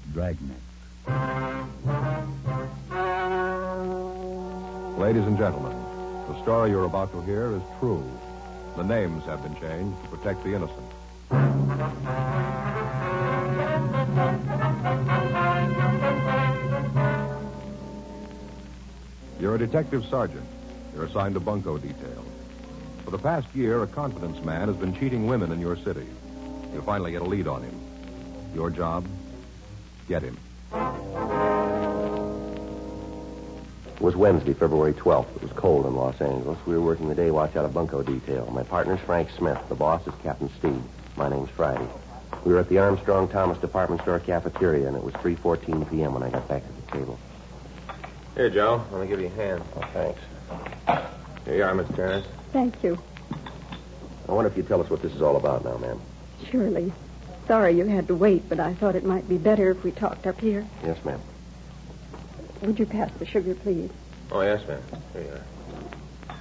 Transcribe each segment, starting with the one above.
Dragnet. Ladies and gentlemen, the story you're about to hear is true. The names have been changed to protect the innocent. You're a detective sergeant. You're assigned to bunco detail. For the past year, a confidence man has been cheating women in your city. You'll finally get a lead on him. Your job? Get him. It was Wednesday, February 12th. It was cold in Los Angeles. We were working the day watch out of bunco detail. My partner's Frank Smith. The boss is Captain Steve. My name's Friday. We were at the Armstrong Thomas department store cafeteria, and it was 3:14 p.m. when I got back to the table. Here, Joe. Let me give you a hand. Oh, thanks. Here you are, Miss Terrace. Thank you. I wonder if you'd tell us what this is all about now, ma'am. Surely. Sorry you had to wait, but I thought it might be better if we talked up here. Yes, ma'am. Would you pass the sugar, please? Oh, yes, ma'am. Here you are.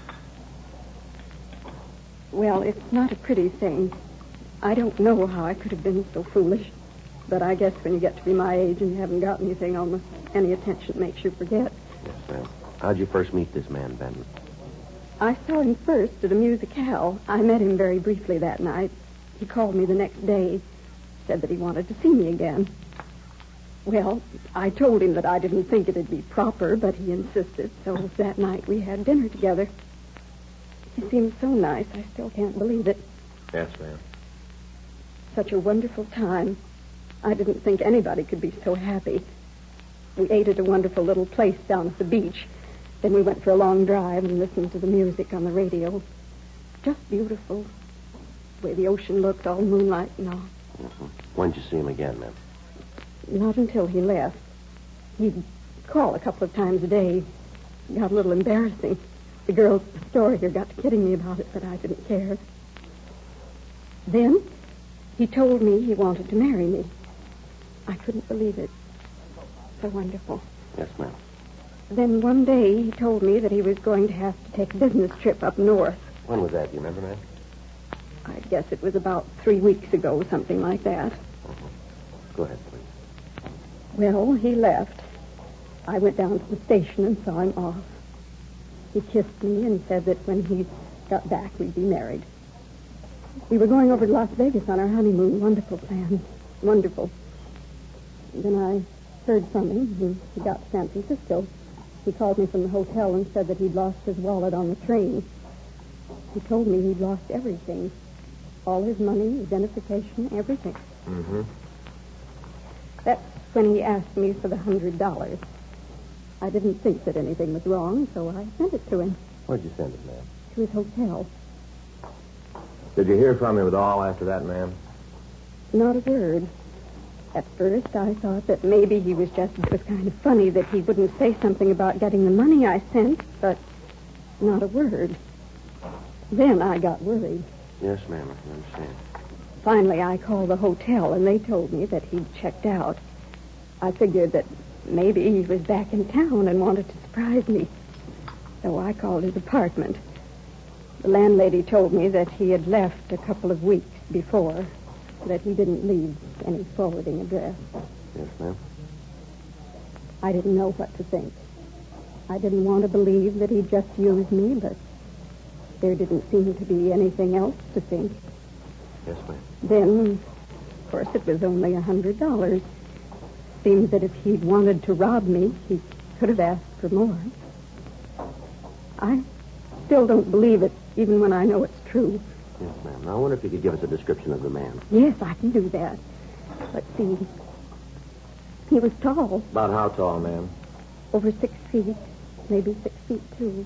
Well, it's not a pretty thing. I don't know how I could have been so foolish. But I guess when you get to be my age and you haven't got anything, almost any attention makes you forget. Yes, ma'am. How'd you first meet this man, Benton? I saw him first at a musicale. I met him very briefly that night. He called me the next day, said that he wanted to see me again. Well, I told him that I didn't think it'd be proper, but he insisted, so that night we had dinner together. He seemed so nice, I still can't believe it. Yes, ma'am. Such a wonderful time. I didn't think anybody could be so happy. We ate at a wonderful little place down at the beach. Then we went for a long drive and listened to the music on the radio. Just beautiful. The way the ocean looked, all moonlight and all. Mm-hmm. When'd you see him again, ma'am? Not until he left. He'd call a couple of times a day. It got a little embarrassing. The girls at the store here got to kidding me about it, but I didn't care. Then he told me he wanted to marry me. I couldn't believe it. So wonderful. Yes, ma'am. Then one day he told me that he was going to have to take a business trip up north. When was that? Do you remember, ma'am? I guess it was about 3 weeks ago, something like that. Mm-hmm. Go ahead, please. Well, he left. I went down to the station and saw him off. He kissed me and said that when he got back, we'd be married. We were going over to Las Vegas on our honeymoon. Wonderful plan. Wonderful. Then I heard from him when he got to San Francisco. He called me from the hotel and said that he'd lost his wallet on the train. He told me he'd lost everything. All his money, identification, everything. Mm-hmm. That's when he asked me for the $100. I didn't think that anything was wrong, so I sent it to him. Where'd you send it, ma'am? To his hotel. Did you hear from him at all after that, ma'am? Not a word. At first, I thought that maybe it was kind of funny that he wouldn't say something about getting the money I sent, but not a word. Then I got worried. Yes, ma'am, I understand. Finally, I called the hotel, and they told me that he'd checked out. I figured that maybe he was back in town and wanted to surprise me. So I called his apartment. The landlady told me that he had left a couple of weeks before, that he didn't leave any forwarding address. Yes, ma'am. I didn't know what to think. I didn't want to believe that he'd just used me, but there didn't seem to be anything else to think. Yes, ma'am. Then, of course, it was only $100. Seems that if he'd wanted to rob me, he could have asked for more. I still don't believe it, even when I know it's true. Yes, ma'am. Now, I wonder if you could give us a description of the man. Yes, I can do that. Let's see. He was tall, About how tall, ma'am? over 6 feet, maybe 6 feet, too.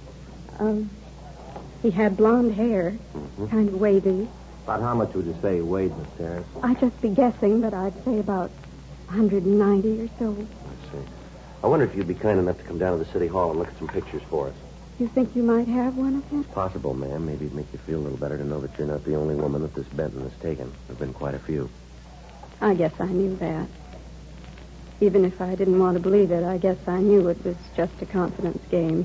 He had blonde hair, kind of wavy. About how much would you say he weighed, Miss Terrace? I'd just be guessing, but I'd say about 190 or so. I see. I wonder if you'd be kind enough to come down to the city hall and look at some pictures for us. You think you might have one of them? It's possible, ma'am. Maybe it'd make you feel a little better to know that you're not the only woman that this Benton has taken. There have been quite a few. I guess I knew that. Even if I didn't want to believe it, I guess I knew it was just a confidence game.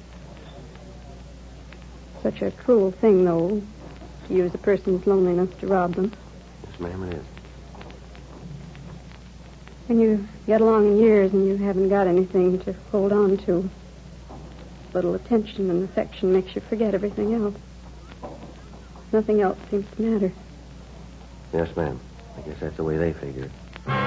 Such a cruel thing, though, to use a person's loneliness to rob them. Yes, ma'am, it is. When you get along in years and you haven't got anything to hold on to, little attention and affection makes you forget everything else. Nothing else seems to matter. Yes, ma'am. I guess that's the way they figure it.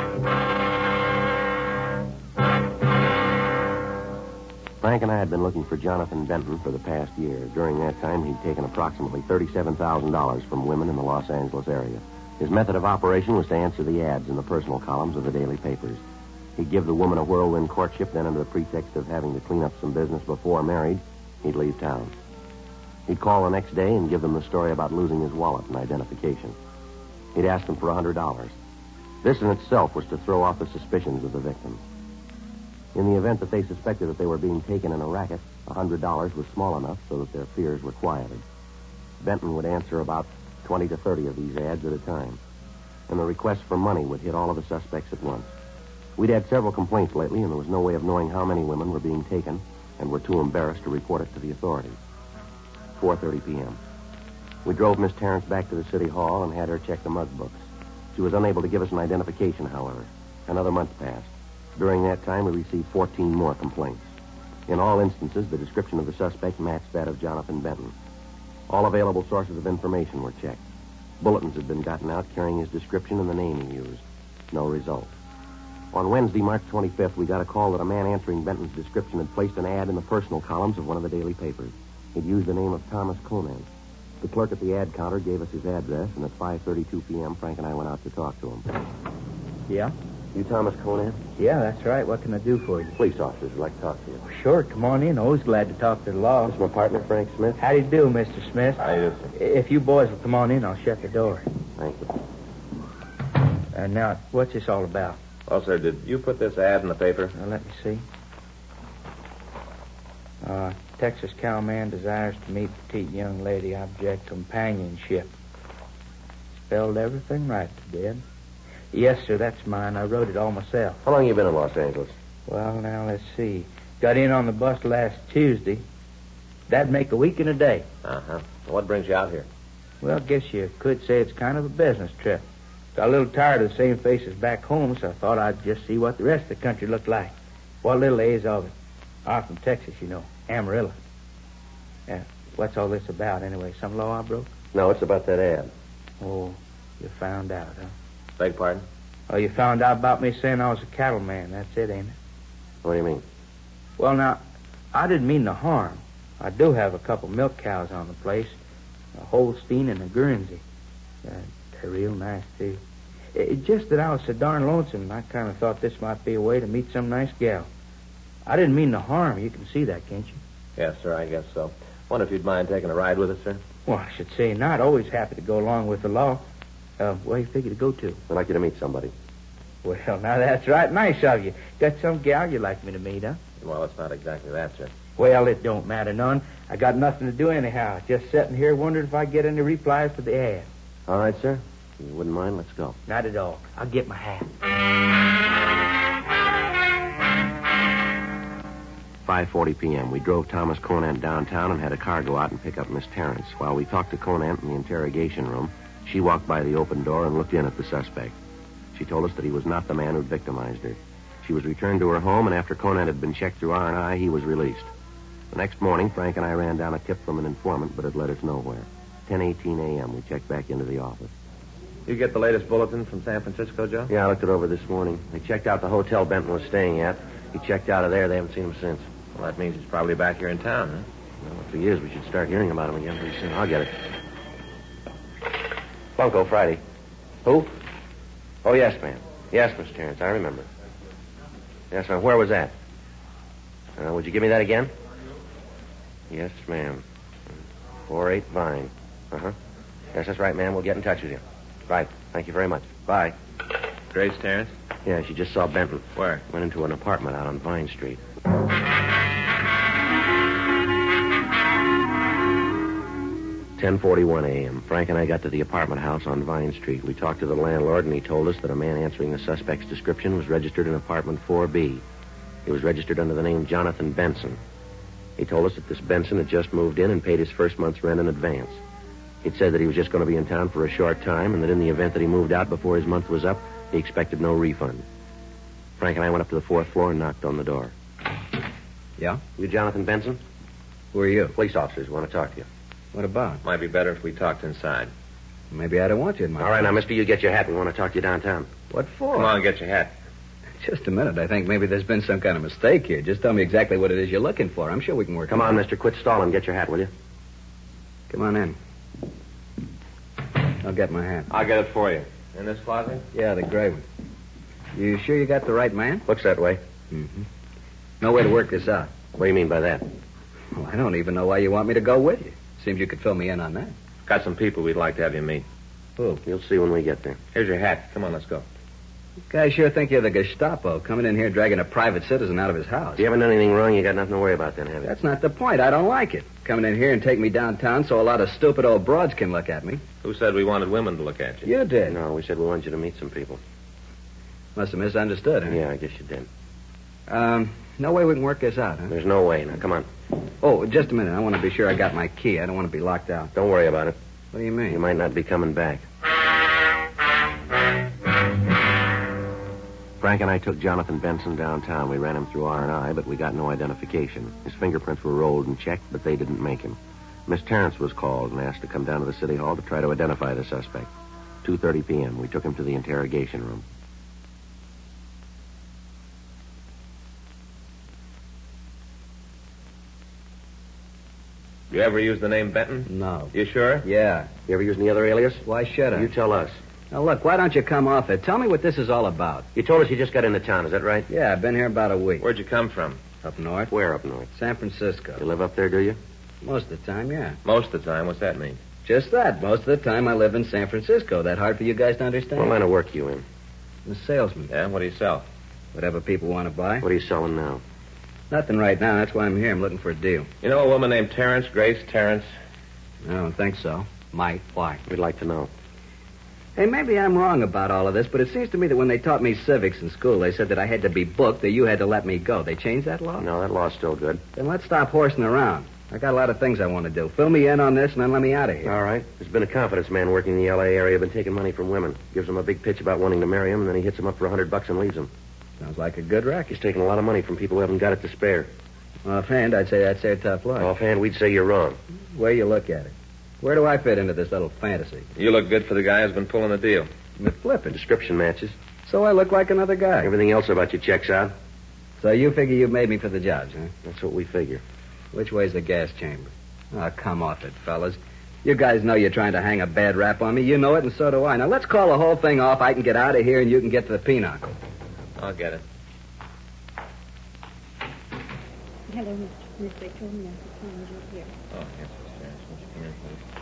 Frank and I had been looking for Jonathan Benton for the past year. During that time, he'd taken approximately $37,000 from women in the Los Angeles area. His method of operation was to answer the ads in the personal columns of the daily papers. He'd give the woman a whirlwind courtship, then under the pretext of having to clean up some business before marriage, he'd leave town. He'd call the next day and give them the story about losing his wallet and identification. He'd ask them for $100. This in itself was to throw off the suspicions of the victim. In the event that they suspected that they were being taken in a racket, $100 was small enough so that their fears were quieted. Benton would answer about 20 to 30 of these ads at a time, and the request for money would hit all of the suspects at once. We'd had several complaints lately, and there was no way of knowing how many women were being taken and were too embarrassed to report it to the authorities. 4:30 p.m. We drove Miss Terrence back to the city hall and had her check the mug books. She was unable to give us an identification, however. Another month passed. During that time, we received 14 more complaints. In all instances, the description of the suspect matched that of Jonathan Benton. All available sources of information were checked. Bulletins had been gotten out carrying his description and the name he used. No result. On Wednesday, March 25th, we got a call that a man answering Benton's description had placed an ad in the personal columns of one of the daily papers. He'd used the name of Thomas Conan. The clerk at the ad counter gave us his address, and at 5:32 p.m., Frank and I went out to talk to him. Yeah? You Thomas Conan? Yeah, that's right. What can I do for you? Police officers would like to talk to you. Sure, come on in. Always glad to talk to the law. This is my partner, Frank Smith. How do you do, Mr. Smith? How do you do, sir? If you boys will come on in, I'll shut the door. Thank you. Now, what's this all about? Well, sir, did you put this ad in the paper? Now, let me see. Texas cowman desires to meet petite young lady, object companionship. Spelled everything right, Dad. Yes, sir, that's mine. I wrote it all myself. How long have you been in Los Angeles? Well, now, let's see. Got in on the bus last Tuesday. That'd make a week and a day. Uh-huh. What brings you out here? Well, I guess you could say it's kind of a business trip. Got a little tired of the same faces back home, so I thought I'd just see what the rest of the country looked like. What little is of it. I'm from Texas, you know. Amarillo. What's all this about, anyway? Some law I broke? No, it's about that ad. Oh, you found out, huh? Beg pardon? Oh, you found out about me saying I was a cattleman. That's it, ain't it? What do you mean? Well, now, I didn't mean no harm. I do have a couple milk cows on the place. A Holstein and a Guernsey. They're real nice, too. It's just that I was so darn lonesome, I kind of thought this might be a way to meet some nice gal. I didn't mean no harm. You can see that, can't you? Yes, sir, I guess so. Wonder if you'd mind taking a ride with us, sir? Well, I should say not. Always happy to go along with the law. Where you figure to go to? I'd like you to meet somebody. Well, now that's right nice of you. Got some gal you'd like me to meet, huh? Well, it's not exactly that, sir. Well, it don't matter none. I got nothing to do anyhow. Just sitting here wondering if I get any replies to the ad. All right, sir. If you wouldn't mind, let's go. Not at all. I'll get my hat. 5:40 p.m. We drove Thomas Conant downtown and had a car go out and pick up Miss Terrence. While we talked to Conant in the interrogation room, she walked by the open door and looked in at the suspect. She told us that he was not the man who'd victimized her. She was returned to her home, and after Conant had been checked through R&I, he was released. The next morning, Frank and I ran down a tip from an informant, but it led us nowhere. 10:18 a.m., we checked back into the office. You get the latest bulletin from San Francisco, Joe? Yeah, I looked it over this morning. They checked out the hotel Benton was staying at. He checked out of there. They haven't seen him since. Well, that means he's probably back here in town, huh? Well, if he is, we should start hearing about him again pretty soon. I'll get it. Bunko, Friday. Who? Oh, yes, ma'am. Yes, Miss Terrence, I remember. Yes, ma'am. Where was that? Would you give me that again? Yes, ma'am. 48 Vine. Uh-huh. Yes, that's right, ma'am. We'll get in touch with you. Right. Thank you very much. Bye. Grace Terrence? Yeah, she just saw Benton. Where? Went into an apartment out on Vine Street. 10:41 a.m. Frank and I got to the apartment house on Vine Street. We talked to the landlord, and he told us that a man answering the suspect's description was registered in apartment 4B. He was registered under the name Jonathan Benson. He told us that this Benson had just moved in and paid his first month's rent in advance. He'd said that he was just going to be in town for a short time, and that in the event that he moved out before his month was up, he expected no refund. Frank and I went up to the 4th floor and knocked on the door. Yeah? You Jonathan Benson? Who are you? Police officers want to talk to you. What about? Might be better if we talked inside. Maybe I don't want you in my All right, place. now, mister, you get your hat. We want to talk to you downtown. What for? Come on, get your hat. Just a minute. I think maybe there's been some kind of mistake here. Just tell me exactly what it is you're looking for. I'm sure we can work Come it on, out. mister. Quit stalling. Get your hat, will you? Come on in. I'll get my hat. I'll get it for you. In this closet? Yeah, the gray one. You sure you got the right man? Looks that way. Mm-hmm. No way to work this out. What do you mean by that? Well, I don't even know why you want me to go with you. Seems you could fill me in on that. Got some people we'd like to have you meet. Who? You'll see when we get there. Here's your hat. Come on, let's go. You guys sure think you're the Gestapo, coming in here dragging a private citizen out of his house. If you haven't done anything wrong, you got nothing to worry about then, have you? That's not the point. I don't like it. Coming in here and take me downtown so a lot of stupid old broads can look at me. Who said we wanted women to look at you? You did. No, we said we wanted you to meet some people. Must have misunderstood, huh? Yeah, I guess you did. No way we can work this out, huh? There's no way. Now, come on. Oh, just a minute. I want to be sure I got my key. I don't want to be locked out. Don't worry about it. What do you mean? You might not be coming back. Frank and I took Jonathan Benson downtown. We ran him through R&I, but we got no identification. His fingerprints were rolled and checked, but they didn't make him. Miss Terrence was called and asked to come down to the city hall to try to identify the suspect. 2:30 p.m. We took him to the interrogation room. You ever use the name Benton? No. You sure? Yeah. You ever used any other alias? Why should I? You tell us. Now, look, why don't you come off it? Tell me what this is all about. You told us you just got into town, is that right? Yeah, I've been here about a week. Where'd you come from? Up north? Where up north? San You Francisco. live up there, do you? Most of the time, yeah. Most of the time. What's that mean? Just that. Most of the time I live in San Francisco. That hard for you guys to understand? What line of work you in? I'm a salesman. Yeah, what do you sell? Whatever people want to buy. What are you selling now? Nothing right now. That's why I'm here. I'm looking for a deal. You know a woman named Terrence, Grace Terrence? I don't think so. Might. Why? We'd like to know. Hey, maybe I'm wrong about all of this, but it seems to me that when they taught me civics in school, they said that I had to be booked, that you had to let me go. They changed that law? No, that law's still good. Then let's stop horsing around. I got a lot of things I want to do. Fill me in on this and then let me out of here. All right. There's been a confidence man working in the L.A. area, been taking money from women. Gives them a big pitch about wanting to marry him, and then he hits them up for $100 and leaves them. Sounds like a good racket. He's taking a lot of money from people who haven't got it to spare. Offhand, I'd say that's their tough luck. Offhand, we'd say you're wrong. Way you look at it. Where do I fit into this little fantasy? You look good for the guy who's been pulling the deal. With flipping. Description matches. So I look like another guy. Everything else about you checks out. So you figure you've made me for the jobs, huh? That's what we figure. Which way's the gas chamber? Oh, come off it, fellas. You guys know you're trying to hang a bad rap on me. You know it, and so do I. Now, let's call the whole thing off. I can get out of here, and you can get to the pinochle. I'll get it. Hello, Mr. Smith. They told me I could find you here. Oh, yes, Miss Terrence. Won't you come in, please?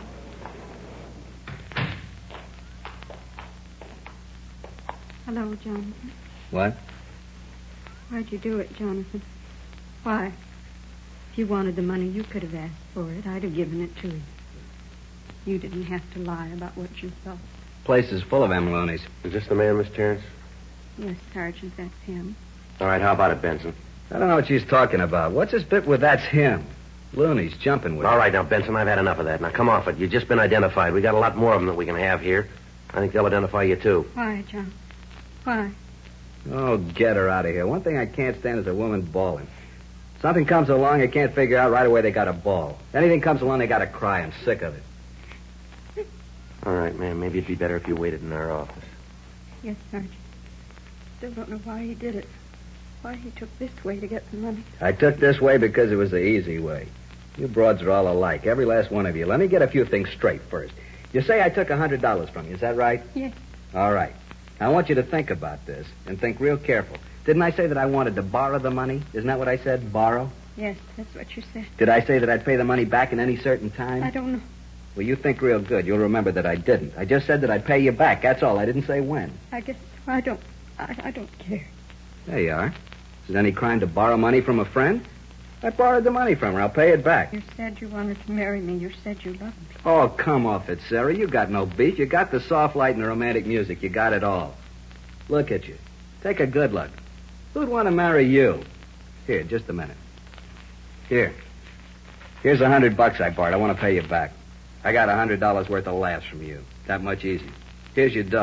Hello, Jonathan. What? Why'd you do it, Jonathan? Why? If you wanted the money, you could have asked for it. I'd have given it to you. You didn't have to lie about what you thought. Place is full of them loonies. Is this the man, Miss Terrence? Yes, Sergeant, that's him. All right, how about it, Benson? I don't know what she's talking about. What's this bit with that's him? Loonies jumping with All it. right, now, Benson, I've had enough of that. Now, come off it. You've just been identified. We got a lot more of them that we can have here. I think they'll identify you, too. Why, John? Why? Oh, get her out of here. One thing I can't stand is a woman bawling. Something comes along, I can't figure out right away they got to bawl. Anything comes along, they got to cry. I'm sick of it. All right, ma'am. Maybe it'd be better if you waited in our office. Yes, Sergeant. Still don't know why he did it. Why he took this way to get the money. I took this way because it was the easy way. You broads are all alike, every last one of you. Let me get a few things straight first. You say I took $100 from you, is that right? Yes. All right. Now, I want you to think about this and think real careful. Didn't I say that I wanted to borrow the money? Isn't that what I said, borrow? Yes, that's what you said. Did I say that I'd pay the money back in any certain time? I don't know. Well, you think real good. You'll remember that I didn't. I just said that I'd pay you back. That's all. I didn't say when. I guess I don't care. There you are. Is it any crime to borrow money from a friend? I borrowed the money from her. I'll pay it back. You said you wanted to marry me. You said you loved me. Oh, come off it, Sarah. You got no beef. You got the soft light and the romantic music. You got it all. Look at you. Take a good look. Who'd want to marry you? Here, just a minute. Here. Here's $100 I borrowed. I want to pay you back. I got $100 worth of laughs from you. That much easy. Here's your dough.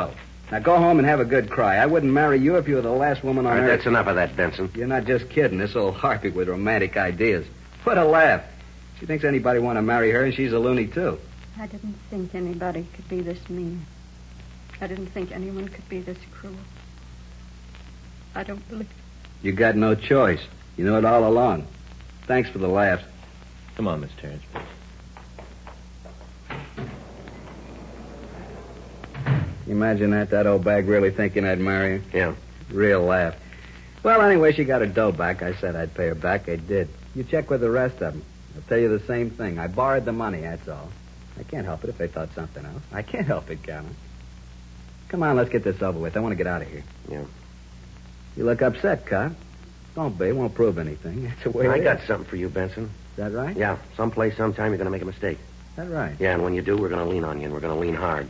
Now go home and have a good cry. I wouldn't marry you if you were the last woman on All right, earth. that's enough of that, Benson. You're not just kidding. This old harpy with romantic ideas. What a laugh. She thinks anybody want to marry her, and she's a loony, too. I didn't think anybody could be this mean. I didn't think anyone could be this cruel. I don't believe... You got no choice. You knew it all along. Thanks for the laughs. Come on, Miss Terrence, please. You imagine that old bag really thinking I'd marry her? Yeah. Real laugh. Well, anyway, she got her dough back. I said I'd pay her back. I did. You check with the rest of them. They'll tell you the same thing. I borrowed the money, that's all. I can't help it if they thought something else. I can't help it, Calvin. Come on, let's get this over with. I want to get out of here. Yeah. You look upset, Cop. Don't be. It won't prove anything. That's the way it I is. got something for you, Benson. Is that right? Yeah, someplace, sometime, you're going to make a mistake. Is that right? Yeah, and when you do, we're going to lean on you, and we're going to lean hard.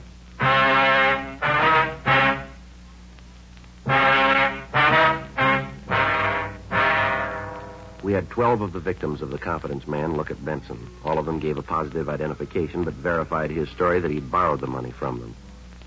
We had 12 of the victims of the confidence man look at Benson. All of them gave a positive identification, but verified his story that he'd borrowed the money from them.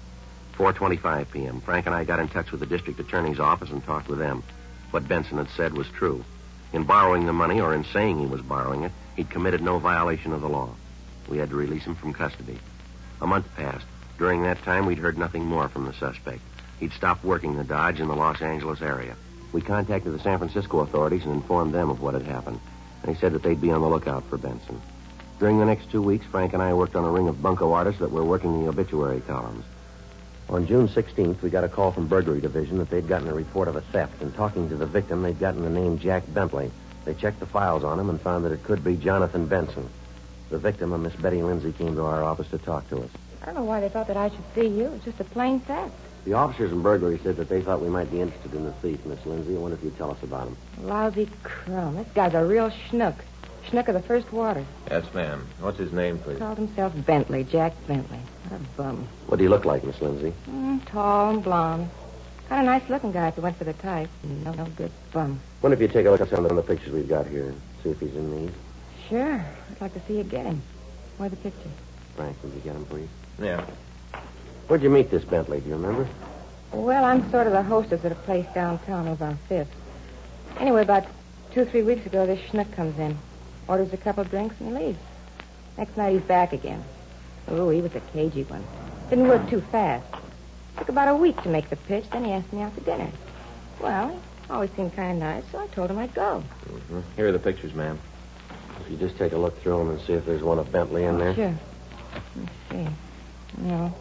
4:25 p.m. Frank and I got in touch with the district attorney's office and talked with them. What Benson had said was true. In borrowing the money, or in saying he was borrowing it, he'd committed no violation of the law. We had to release him from custody. A month passed. During that time, we'd heard nothing more from the suspect. He'd stopped working the Dodge in the Los Angeles area. We contacted the San Francisco authorities and informed them of what had happened. They said that they'd be on the lookout for Benson. During the next 2 weeks, Frank and I worked on a ring of bunco artists that were working the obituary columns. On June 16th, we got a call from Burglary Division that they'd gotten a report of a theft, and talking to the victim, they'd gotten the name Jack Bentley. They checked the files on him and found that it could be Jonathan Benson. The victim, a Miss Betty Lindsay, came to our office to talk to us. I don't know why they thought that I should see you. It's just a plain theft. The officers in burglary said that they thought we might be interested in the thief, Miss Lindsay. I wonder if you'd tell us about him. Lousy crumb. This guy's a real schnook. Schnook of the first water. Yes, ma'am. What's his name, please? Called himself Bentley, Jack Bentley. What a bum. What do he look like, Miss Lindsay? Tall and blonde. Kind of nice-looking guy if you went for the type. No good bum. Wonder if you'd take a look at some of the pictures we've got here and see if he's in these. Sure. I'd like to see you get him. Where are the pictures? Frank, would you get him, please? Yeah. Where'd you meet this Bentley? Do you remember? Well, I'm sort of the hostess at a place downtown over on 5th. Anyway, about 2-3 weeks ago, this schnook comes in, orders a couple of drinks, and leaves. Next night, he's back again. Oh, he was a cagey one. Didn't work too fast. Took about a week to make the pitch, then he asked me out to dinner. Well, he always seemed kind of nice, so I told him I'd go. Mm-hmm. Here are the pictures, ma'am. If you just take a look through them and see if there's one of Bentley in there. Sure. Let's see. No.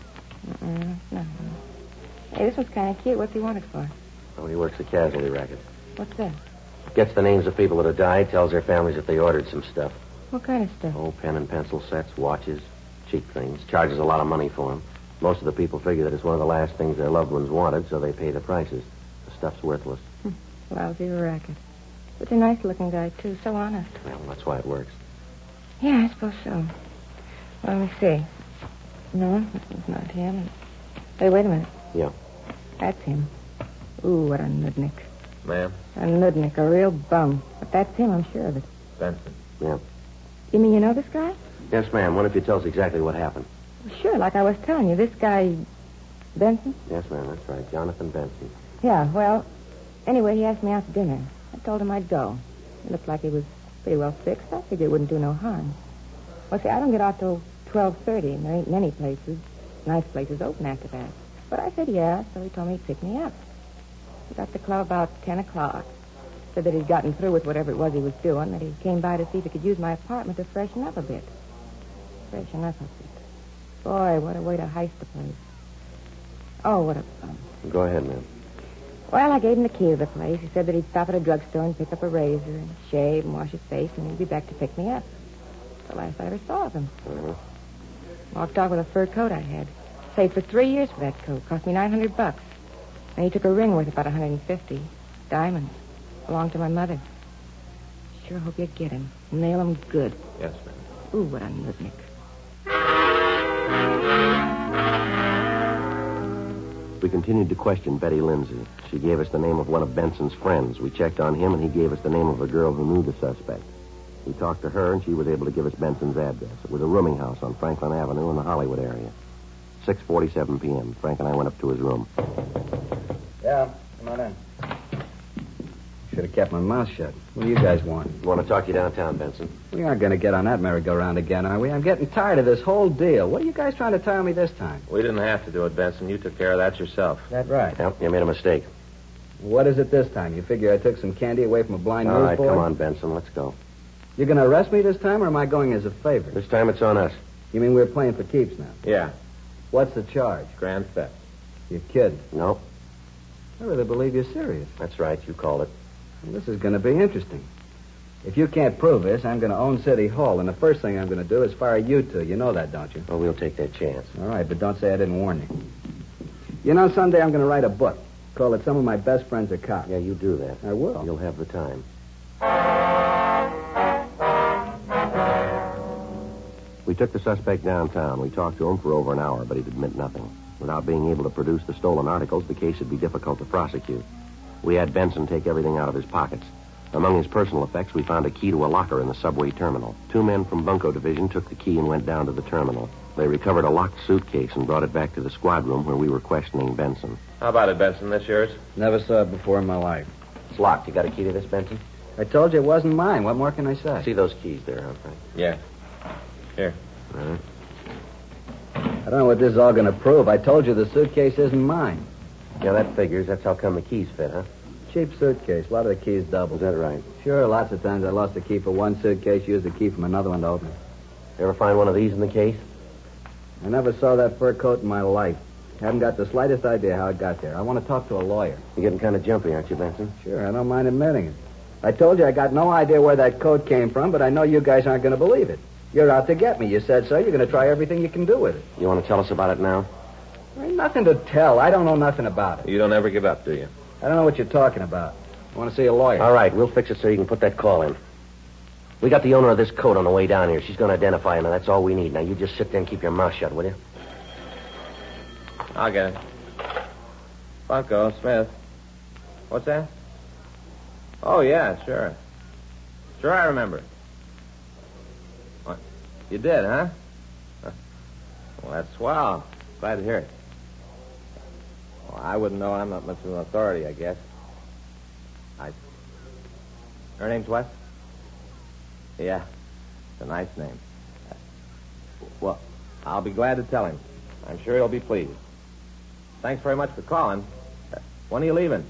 No. Hey, this one's kind of cute. What's he wanted for? Oh, he works a casualty racket. What's that? Gets the names of people that have died, tells their families if they ordered some stuff. What kind of stuff? Oh, pen and pencil sets, watches, cheap things. Charges a lot of money for them. Most of the people figure that it's one of the last things their loved ones wanted, so they pay the prices. The stuff's worthless. Lousy racket. But a nice-looking guy, too. So honest. Well, that's why it works. Yeah, I suppose so. Well, let me see. No, this is not him. Hey, wait a minute. Yeah. That's him. Ooh, what a nudnik. Ma'am? A nudnik, a real bum. But that's him, I'm sure of it. Benson. Yeah. You mean you know this guy? Yes, ma'am. Wonder if you tell us exactly what happened. Sure, like I was telling you. This guy, Benson? Yes, ma'am, that's right. Jonathan Benson. Yeah, well, anyway, he asked me out to dinner. I told him I'd go. It looked like he was pretty well fixed. I figured it wouldn't do no harm. Well, see, I don't get out till 12:30, and there ain't many nice places open after that. But I said yeah, so he told me he'd pick me up. We got to the club about 10 o'clock. Said that he'd gotten through with whatever it was he was doing, that he came by to see if he could use my apartment to freshen up a bit. Freshen up a bit. Boy, what a way to heist the place. Oh, what a bum. Go ahead, ma'am. Well, I gave him the key to the place. He said that he'd stop at a drugstore and pick up a razor and shave and wash his face, and he'd be back to pick me up. The last I ever saw of him. Uh-huh. Walked off with a fur coat I had. Saved for 3 years for that coat. Cost me $900. And he took a ring worth about $150. Diamonds. Belonged to my mother. Sure hope you get him. Nail him good. Yes, ma'am. Ooh, what a nudnik. We continued to question Betty Lindsay. She gave us the name of one of Benson's friends. We checked on him, and he gave us the name of a girl who knew the suspect. We talked to her, and she was able to give us Benson's address. It was a rooming house on Franklin Avenue in the Hollywood area. 6:47 p.m. Frank and I went up to his room. Yeah, come on in. Should have kept my mouth shut. What do you guys want? We want to talk to you downtown, Benson. We aren't going to get on that merry-go-round again, are we? I'm getting tired of this whole deal. What are you guys trying to tell me this time? We didn't have to do it, Benson. You took care of that yourself. That right? Yep, you made a mistake. What is it this time? You figure I took some candy away from a blind All right, newsboy? come on, Benson. Let's go. You're going to arrest me this time, or am I going as a favor? This time it's on us. You mean we're playing for keeps now? Yeah. What's the charge? Grand theft. You're kidding. No, I really believe you're serious. that's right. You called it. Well, this is going to be interesting. If you can't prove this, I'm going to own City Hall, and the first thing I'm going to do is fire you two. You know that, don't you? Well, we'll take that chance. All right, but don't say I didn't warn you. You know, someday I'm going to write a book. Call it Some of My Best Friends Are Cops. Yeah, you do that. I will. You'll have the time. We took the suspect downtown. We talked to him for over an hour, but he'd admit nothing. Without being able to produce the stolen articles, the case would be difficult to prosecute. We had Benson take everything out of his pockets. Among his personal effects, we found a key to a locker in the subway terminal. 2 men from Bunko Division took the key and went down to the terminal. They recovered a locked suitcase and brought it back to the squad room where we were questioning Benson. How about it, Benson? This yours? Never saw it before in my life. It's locked. You got a key to this, Benson? I told you it wasn't mine. What more can I say? See those keys there, huh, Frank? Yeah. Here. All right. I don't know what this is all going to prove. I told you the suitcase isn't mine. Yeah, that figures. That's how come the keys fit, huh? Cheap suitcase. A lot of the keys double. Is that right? Sure, lots of times I lost a key for one suitcase, used the key from another one to open it. You ever find one of these in the case? I never saw that fur coat in my life. Haven't got the slightest idea how it got there. I want to talk to a lawyer. You're getting kind of jumpy, aren't you, Benson? Sure, I don't mind admitting it. I told you I got no idea where that coat came from, but I know you guys aren't going to believe it. You're out to get me. You said so. You're going to try everything you can do with it. You want to tell us about it now? There ain't nothing to tell. I don't know nothing about it. You don't ever give up, do you? I don't know what you're talking about. I want to see a lawyer. All right, we'll fix it so you can put that call in. We got the owner of this coat on the way down here. She's going to identify him, and that's all we need. Now, you just sit there and keep your mouth shut, will you? I'll get it. Bunko, Smith. What's that? Oh, yeah, sure. Sure, I remember. What? You did, huh? Well, that's swell. Glad to hear it. Well, I wouldn't know. I'm not much of an authority, I guess. Her name's what? Yeah, it's a nice name. Well, I'll be glad to tell him. I'm sure he'll be pleased. Thanks very much for calling. When are you leaving?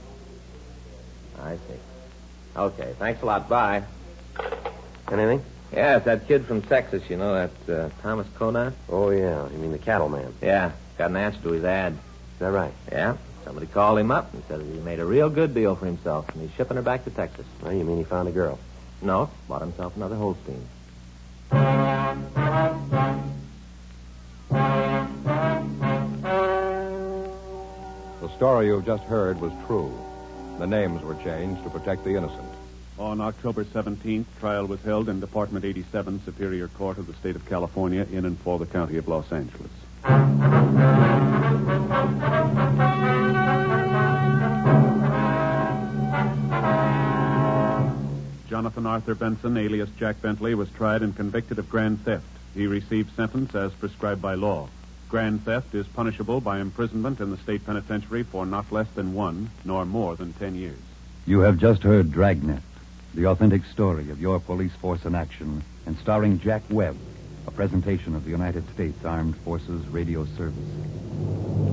I see. Okay, thanks a lot. Bye. Anything? Yeah, it's that kid from Texas, you know, that Thomas Conant? Oh, yeah. You mean the cattleman? Yeah, got an answer to his ad. Is that right? Yeah, somebody called him up and said he made a real good deal for himself, and he's shipping her back to Texas. Well, you mean he found a girl? No, bought himself another Holstein. The story you've just heard was true. The names were changed to protect the innocent. On October 17th, trial was held in Department 87, Superior Court of the State of California, in and for the County of Los Angeles. Jonathan Arthur Benson, alias Jack Bentley, was tried and convicted of grand theft. He received sentence as prescribed by law. Grand theft is punishable by imprisonment in the state penitentiary for not less than 1 nor more than 10 years. You have just heard Dragnet, the authentic story of your police force in action, and starring Jack Webb, a presentation of the United States Armed Forces Radio Service.